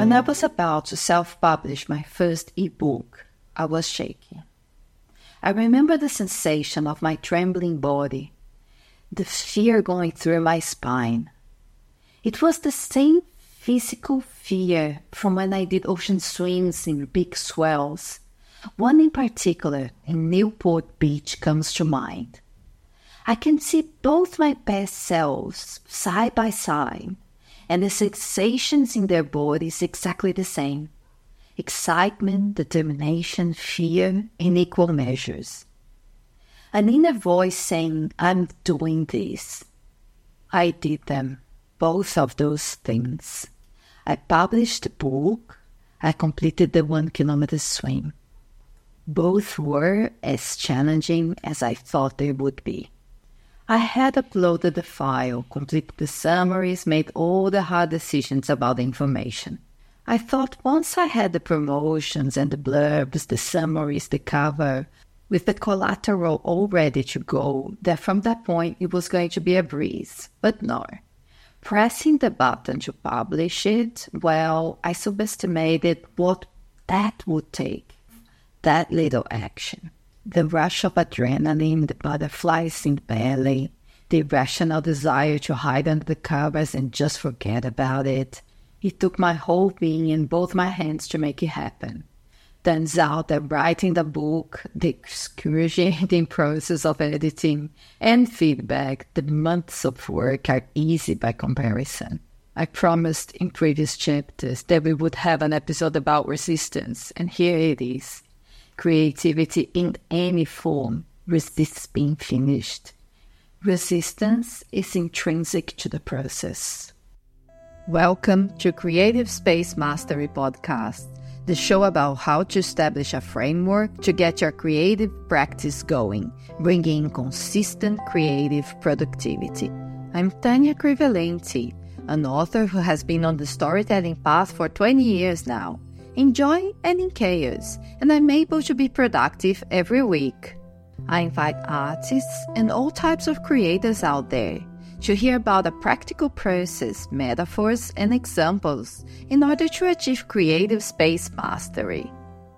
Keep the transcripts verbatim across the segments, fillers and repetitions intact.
When I was about to self-publish my first ebook, I was shaking. I remember the sensation of my trembling body, the fear going through my spine. It was the same physical fear from when I did ocean swims in big swells. One in particular in Newport Beach comes to mind. I can see both my past selves side by side, and the sensations in their bodies exactly the same. Excitement, determination, fear in equal measures. An inner voice saying, I'm doing this. I did them, both of those things. I published the book. I completed the one kilometer swim. Both were as challenging as I thought they would be. I had uploaded the file, completed the summaries, made all the hard decisions about the information. I thought once I had the promotions and the blurbs, the summaries, the cover, with the collateral all ready to go, that from that point it was going to be a breeze. But no. Pressing the button to publish it, well, I subestimated what that would take. That little action. The rush of adrenaline, the butterflies in the belly, the irrational desire to hide under the covers and just forget about it. It took my whole being in both my hands to make it happen. Turns out that writing the book, the excruciating process of editing, and feedback, the months of work are easy by comparison. I promised in previous chapters that we would have an episode about resistance, and here it is. Creativity in any form resists being finished. Resistance is intrinsic to the process. Welcome to Creative Space Mastery Podcast, the show about how to establish a framework to get your creative practice going, bringing consistent creative productivity. I'm Tanya Crivalenti, an author who has been on the storytelling path for twenty years now. In joy and in chaos, and I'm able to be productive every week. I invite artists and all types of creators out there to hear about a practical process, metaphors, and examples in order to achieve creative space mastery.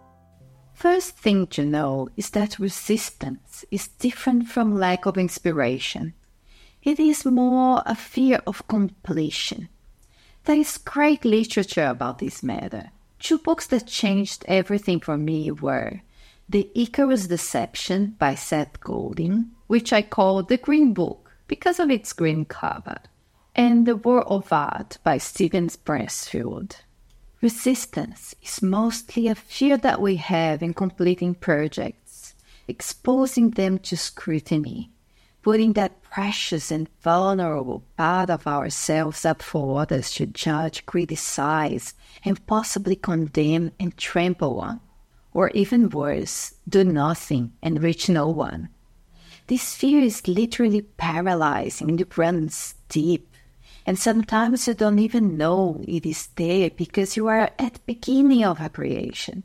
First thing to know is that resistance is different from lack of inspiration. It is more a fear of completion. There is great literature about this matter. Two books that changed everything for me were The Icarus Deception by Seth Godin, which I call the Green Book because of its green cover, and The War of Art by Steven Pressfield. Resistance is mostly a fear that we have in completing projects, exposing them to scrutiny, putting that precious and vulnerable part of ourselves up for others to judge, criticize, and possibly condemn and trample on. Or even worse, do nothing and reach no one. This fear is literally paralyzing. It runs deep. And sometimes you don't even know it is there because you are at the beginning of a creation.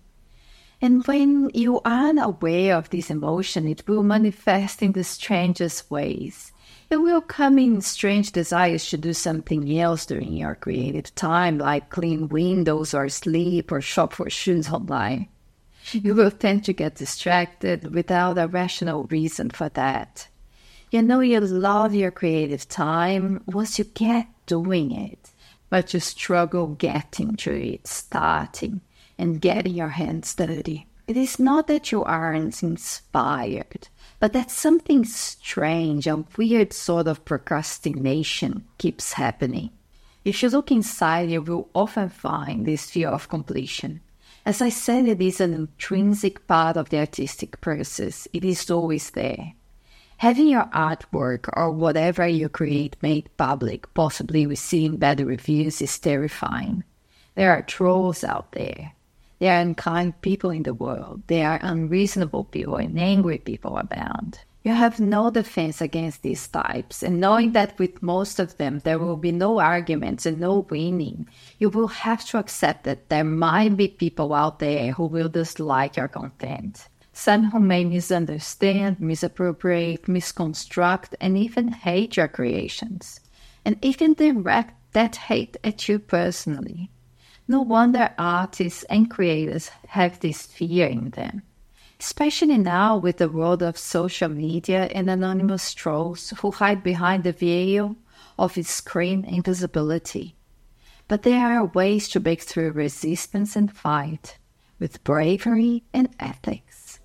And when you aren't aware of this emotion, it will manifest in the strangest ways. It will come in strange desires to do something else during your creative time, like clean windows or sleep or shop for shoes online. You will tend to get distracted without a rational reason for that. You know you love your creative time once you get doing it, but you struggle getting to it, starting, and getting your hands dirty. It is not that you aren't inspired, but that something strange, a weird sort of procrastination keeps happening. If you look inside, you will often find this fear of completion. As I said, it is an intrinsic part of the artistic process. It is always there. Having your artwork or whatever you create made public, possibly receiving bad reviews, is terrifying. There are trolls out there. There are unkind people in the world. There are unreasonable people and angry people abound. You have no defense against these types, and knowing that with most of them there will be no arguments and no winning, you will have to accept that there might be people out there who will dislike your content. Some who may misunderstand, misappropriate, misconstruct, and even hate your creations, and even direct that hate at you personally. No wonder artists and creators have this fear in them, especially now with the world of social media and anonymous trolls who hide behind the veil of screen invisibility. But there are ways to break through resistance and fight with bravery and ethics.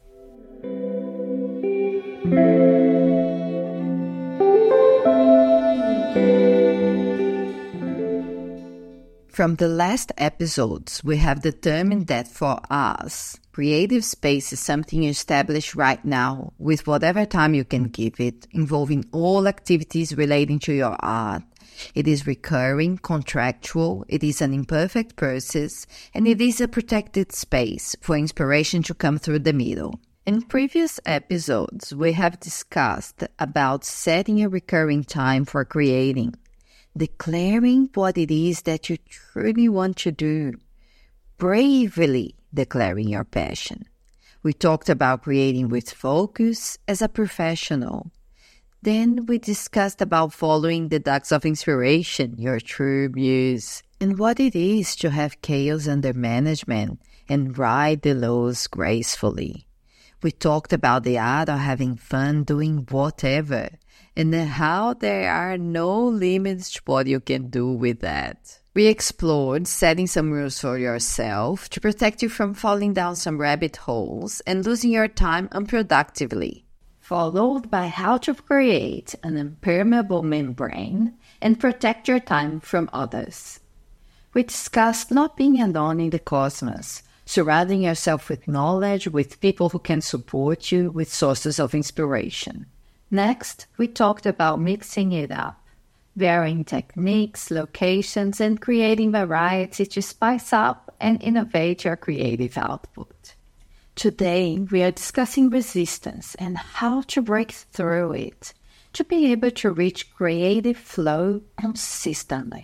From the last episodes, we have determined that for us, creative space is something you establish right now with whatever time you can give it, involving all activities relating to your art. It is recurring, contractual, it is an imperfect process, and it is a protected space for inspiration to come through the middle. In previous episodes, we have discussed about setting a recurring time for creating, declaring what it is that you truly want to do, bravely declaring your passion. We talked about creating with focus as a professional. Then we discussed about following the ducks of inspiration, your true muse, and what it is to have chaos under management and ride the lows gracefully. We talked about the art of having fun doing whatever, and how there are no limits to what you can do with that. We explored setting some rules for yourself to protect you from falling down some rabbit holes and losing your time unproductively, followed by how to create an impermeable membrane and protect your time from others. We discussed not being alone in the cosmos, surrounding yourself with knowledge, with people who can support you, with sources of inspiration. Next, we talked about mixing it up, varying techniques, locations, and creating variety to spice up and innovate your creative output. Today, we are discussing resistance and how to break through it to be able to reach creative flow consistently.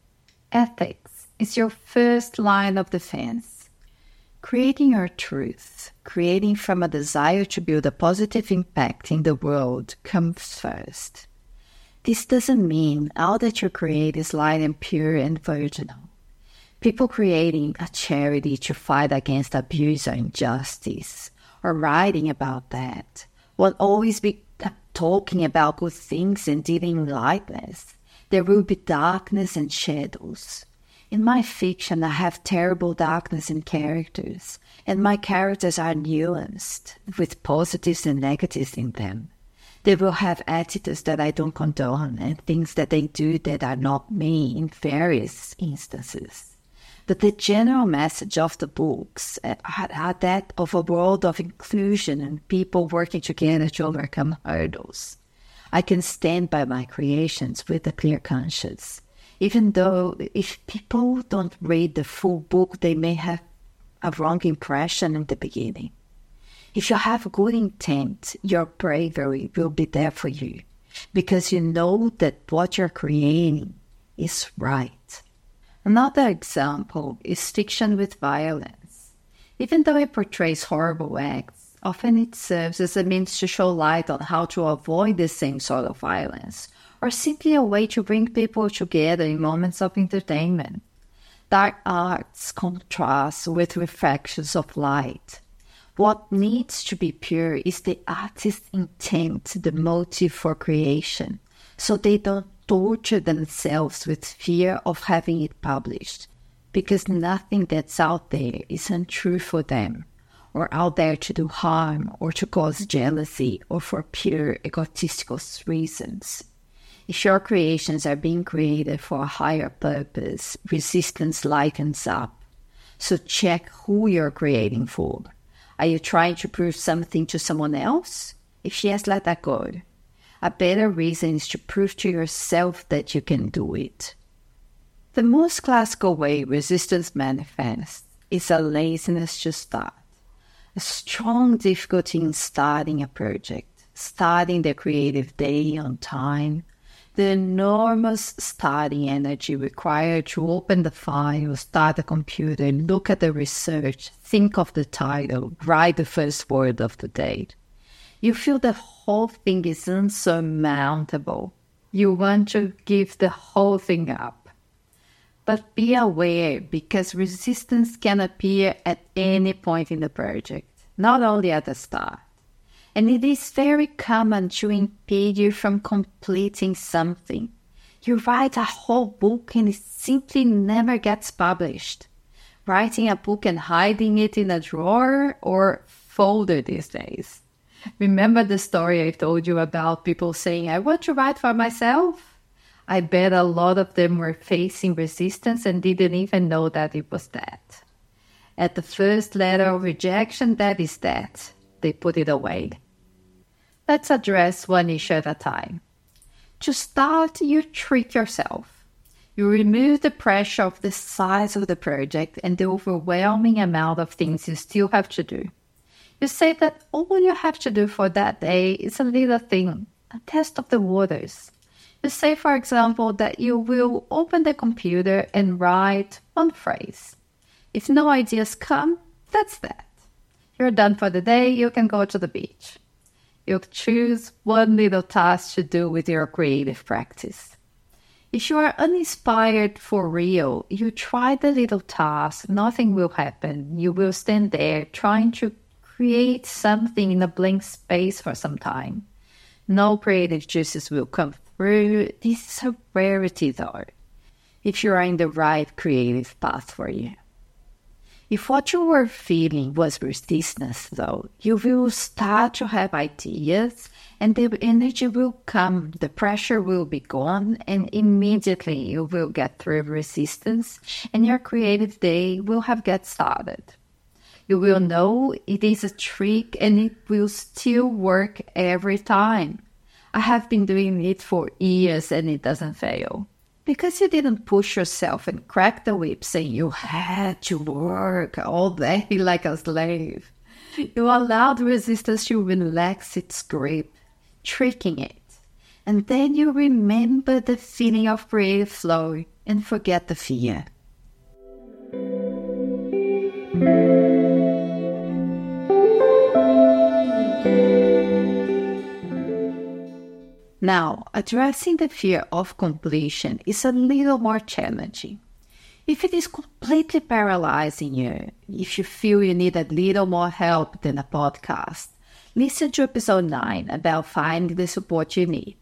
Ethics is your first line of defense. Creating your truth, creating from a desire to build a positive impact in the world comes first. This doesn't mean all that you create is light and pure and virginal. People creating a charity to fight against abuse or injustice, or writing about that, will always be talking about good things and dealing lightness. There will be darkness and shadows. In my fiction, I have terrible darkness in characters, and my characters are nuanced, with positives and negatives in them. They will have attitudes that I don't condone, and things that they do that are not me in various instances. But the general message of the books are, are that of a world of inclusion and people working together to overcome hurdles. I can stand by my creations with a clear conscience. Even though if people don't read the full book, they may have a wrong impression in the beginning. If you have good intent, your bravery will be there for you, because you know that what you're creating is right. Another example is fiction with violence. Even though it portrays horrible acts, often it serves as a means to show light on how to avoid the same sort of violence, or simply a way to bring people together in moments of entertainment. Dark arts contrast with reflections of light. What needs to be pure is the artist's intent, the motive for creation, so they don't torture themselves with fear of having it published, because nothing that's out there is untrue for them, or out there to do harm, or to cause jealousy, or for pure egotistical reasons. If your creations are being created for a higher purpose, resistance lightens up. So check who you're creating for. Are you trying to prove something to someone else? If yes, let that go. A better reason is to prove to yourself that you can do it. The most classical way resistance manifests is a laziness to start. A strong difficulty in starting a project, starting the creative day on time, the enormous starting energy required to open the file, start the computer, look at the research, think of the title, write the first word of the day. You feel the whole thing is unsurmountable. You want to give the whole thing up. but be aware because resistance can appear at any point in the project, not only at the start. And it is very common to impede you from completing something. You write a whole book and it simply never gets published. Writing a book and hiding it in a drawer or folder these days. Remember the story I told you about people saying, I want to write for myself? I bet a lot of them were facing resistance and didn't even know that it was that. At the first letter of rejection, that is that. They put it away. Let's address one issue at a time. To start, you trick yourself. You remove the pressure of the size of the project and the overwhelming amount of things you still have to do. You say that all you have to do for that day is a little thing, a test of the waters. You say, for example, that you will open the computer and write one phrase. If no ideas come, that's that. You're done for the day, you can go to the beach. You choose one little task to do with your creative practice. If you are uninspired for real, you try the little task, nothing will happen. You will stand there trying to create something in a blank space for some time. No creative juices will come through. This is a rarity though, if you are in the right creative path for you. If what you were feeling was resistance though, you will start to have ideas and the energy will come, the pressure will be gone, and immediately you will get through resistance and your creative day will have get started. You will know it is a trick and it will still work every time. I have been doing it for years and it doesn't fail. Because you didn't push yourself and crack the whip saying you had to work all day like a slave. You allowed resistance to relax its grip, tricking it. And then you remember the feeling of creative flow and forget the fear. Now, addressing the fear of completion is a little more challenging. If it is completely paralyzing you, if you feel you need a little more help than a podcast, listen to episode nine about finding the support you need.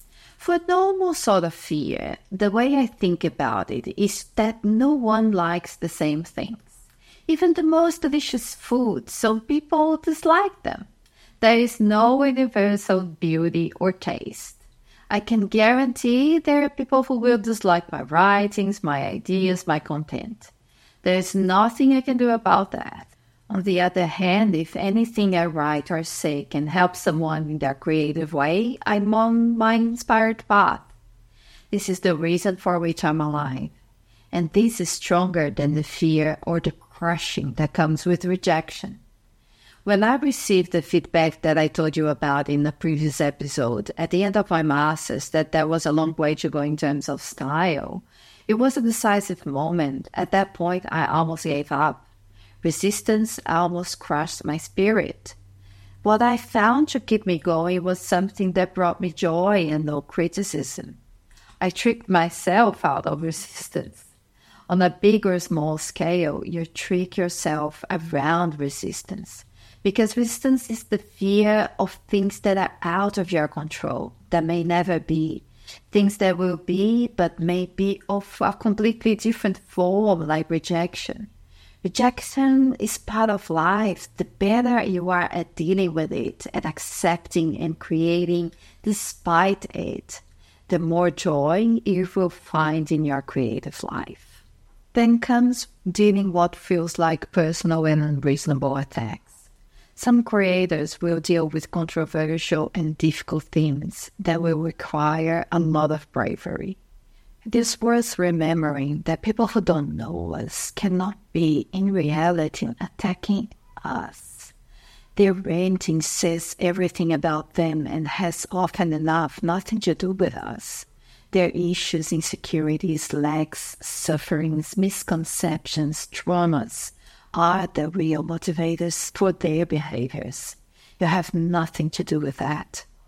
For normal sort of fear, the way I think about it is that no one likes the same things. Even the most delicious food, some people dislike them. There is no universal beauty or taste. I can guarantee there are people who will dislike my writings, my ideas, my content. There is nothing I can do about that. On the other hand, if anything I write or say can help someone in their creative way, I'm on my inspired path. This is the reason for which I'm alive. And this is stronger than the fear or the crushing that comes with rejection. When I received the feedback that I told you about in the previous episode, at the end of my master's, that there was a long way to go in terms of style, it was a decisive moment. At that point, I almost gave up. Resistance almost crushed my spirit. What I found to keep me going was something that brought me joy and no criticism. I tricked myself out of resistance. On a big or small scale, you trick yourself around resistance. Because resistance is the fear of things that are out of your control, that may never be. Things that will be, but may be of a completely different form, like rejection. Rejection is part of life. The better you are at dealing with it, at accepting and creating despite it, the more joy you will find in your creative life. Then comes dealing what feels like personal and unreasonable attacks. Some creators will deal with controversial and difficult themes that will require a lot of bravery. It is worth remembering that people who don't know us cannot be, in reality, attacking us. Their ranting says everything about them and has often enough nothing to do with us. Their issues, insecurities, lacks, sufferings, misconceptions, traumas, are the real motivators for their behaviors. You have nothing to do with that.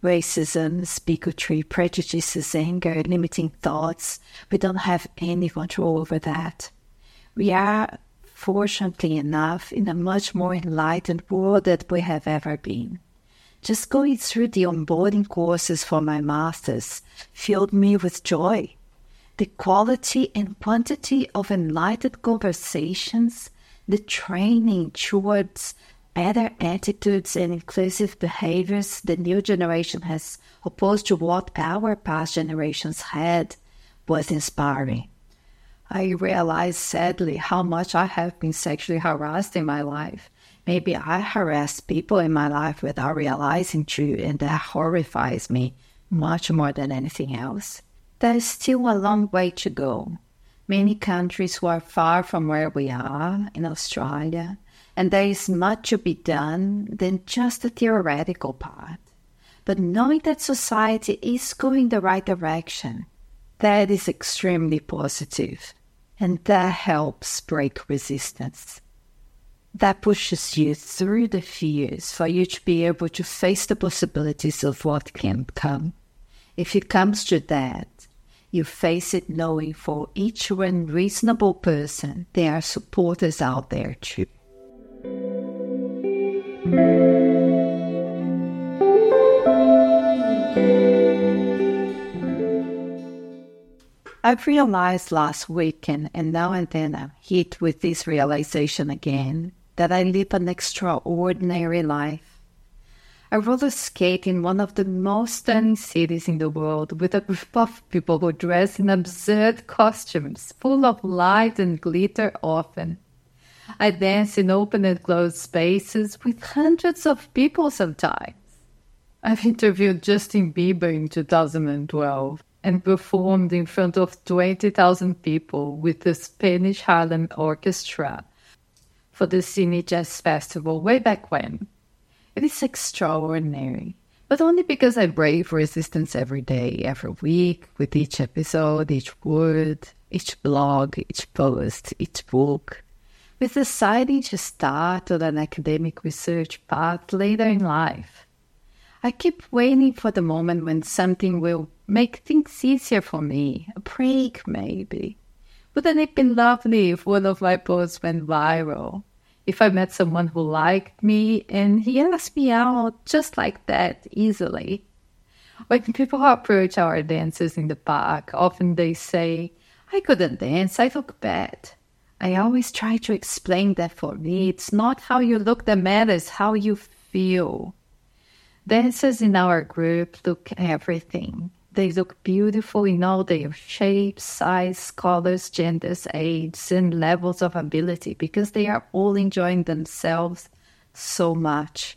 racism, bigotry, prejudices, anger, limiting thoughts. We don't have any control over that. We are, fortunately enough, in a much more enlightened world than we have ever been. Just going through the onboarding courses for my masters filled me with joy. The quality and quantity of enlightened conversations, the training towards better attitudes and inclusive behaviors the new generation has, opposed to what our past generations had, was inspiring. I realized sadly how much I have been sexually harassed in my life. Maybe I harassed people in my life without realizing too, and that horrifies me much more than anything else. There is still a long way to go. Many countries who are far from where we are, in Australia, and there is much to be done than just the theoretical part. But knowing that society is going the right direction, that is extremely positive, and that helps break resistance. That pushes you through the fears for you to be able to face the possibilities of what can come. If it comes to that, you face it knowing for each one reasonable person there are supporters out there too. I've realized last weekend, and now and then I'm hit with this realization again, that I live an extraordinary life. I roller skate in one of the most stunning cities in the world with a group of people who dress in absurd costumes, full of light and glitter often. I dance in open and closed spaces with hundreds of people sometimes. I've interviewed Justin Bieber in two thousand twelve and performed in front of twenty thousand people with the Spanish Harlem Orchestra for the Cine Jazz Festival way back when. It is extraordinary, but only because I brave resistance every day, every week, with each episode, each word, each blog, each post, each book. With deciding to start on an academic research path later in life. I keep waiting for the moment when something will make things easier for me, a break maybe. Wouldn't it be lovely if one of my posts went viral? If I met someone who liked me and he asked me out just like that, easily. When people approach our dancers in the park, often they say, "I couldn't dance, I look bad." I always try to explain that for me, it's not how you look that matters, how you feel. Dancers in our group look everything. They look beautiful in all their shapes, size, colors, genders, ages, and levels of ability because they are all enjoying themselves so much.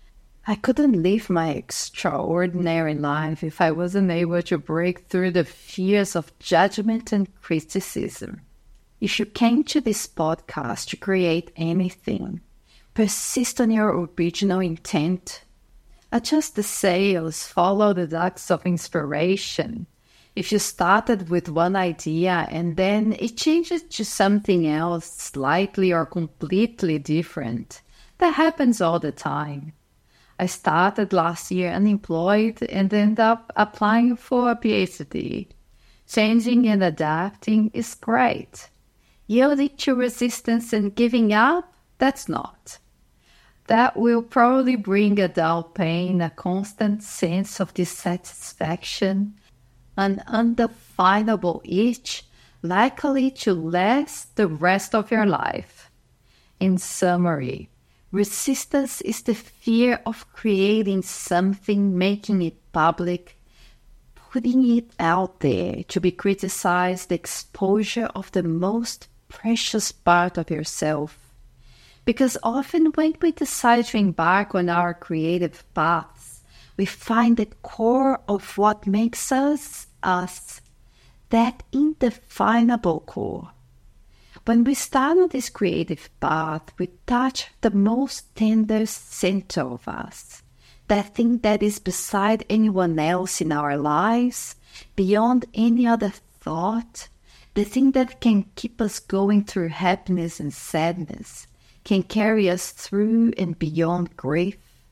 I couldn't live my extraordinary life if I wasn't able to break through the fears of judgment and criticism. If you came to this podcast to create anything, persist on your original intent. Adjust the sails, follow the ducks of inspiration. If you started with one idea and then it changes to something else slightly or completely different, that happens all the time. I started last year unemployed and ended up applying for a PhD. Changing and adapting is great. Yielding to resistance and giving up, that's not. That will probably bring a dull pain, a constant sense of dissatisfaction, an undefinable itch, likely to last the rest of your life. In summary, resistance is the fear of creating something, making it public, putting it out there to be criticized, the exposure of the most precious part of yourself. Because often when we decide to embark on our creative paths, we find the core of what makes us us, that indefinable core. When we start on this creative path, we touch the most tender center of us, that thing that is beside anyone else in our lives, beyond any other thought, the thing that can keep us going through happiness and sadness, can carry us through and beyond grief,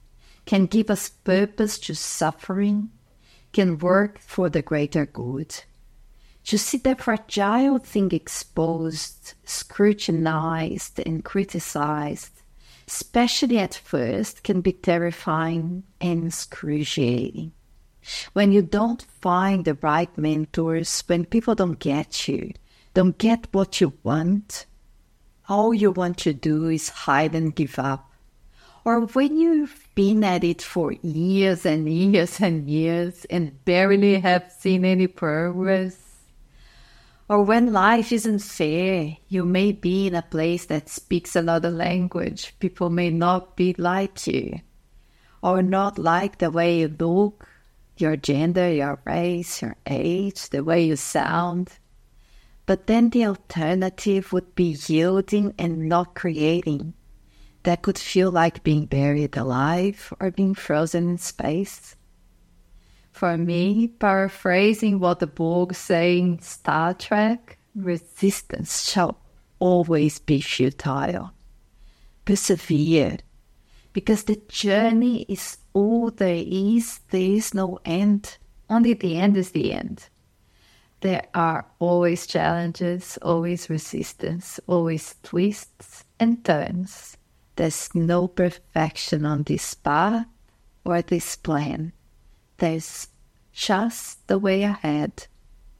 can give us purpose to suffering, can work for the greater good. To see the fragile thing exposed, scrutinized, and criticized, especially at first, can be terrifying and excruciating. When you don't find the right mentors, when people don't get you, don't get what you want, all you want to do is hide and give up. Or when you've been at it for years and years and years and barely have seen any progress. Or when life isn't fair, you may be in a place that speaks another language. People may not be like you, or not like the way you look, your gender, your race, your age, the way you sound. But then the alternative would be yielding and not creating. That could feel like being buried alive or being frozen in space. For me, paraphrasing what the Borg say in Star Trek, resistance shall always be futile. Persevere, because the journey is all there is. There is no end. Only the end is the end. There are always challenges, always resistance, always twists and turns. There's no perfection on this path or this plan. There's just the way ahead.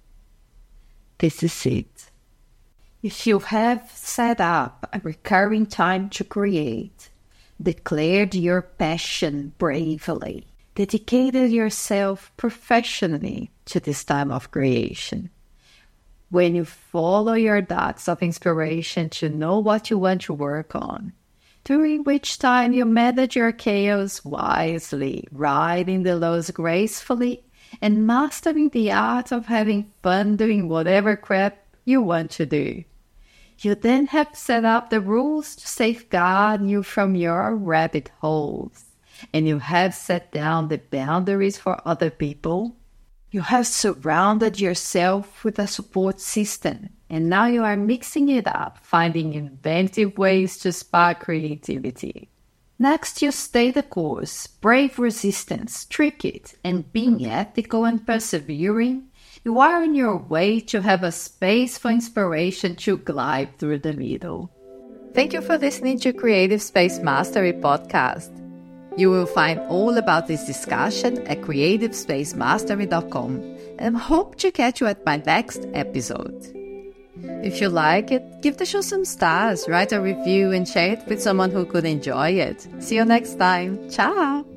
This is it. If you have set up a recurring time to create, declared your passion bravely, dedicated yourself professionally to this time of creation, when you follow your dots of inspiration to know what you want to work on, during which time you manage your chaos wisely, riding the lows gracefully, and mastering the art of having fun doing whatever crap you want to do. You then have set up the rules to safeguard you from your rabbit holes, and you have set down the boundaries for other people. You have surrounded yourself with a support system, and now you are mixing it up, finding inventive ways to spark creativity. Next, you stay the course, brave resistance, trick it, and being ethical and persevering, you are on your way to have a space for inspiration to glide through the middle. Thank you for listening to Creative Space Mastery Podcast. You will find all about this discussion at creative space mastery dot com, and hope to catch you at my next episode. If you like it, give the show some stars, write a review, and share it with someone who could enjoy it. See you next time. Ciao!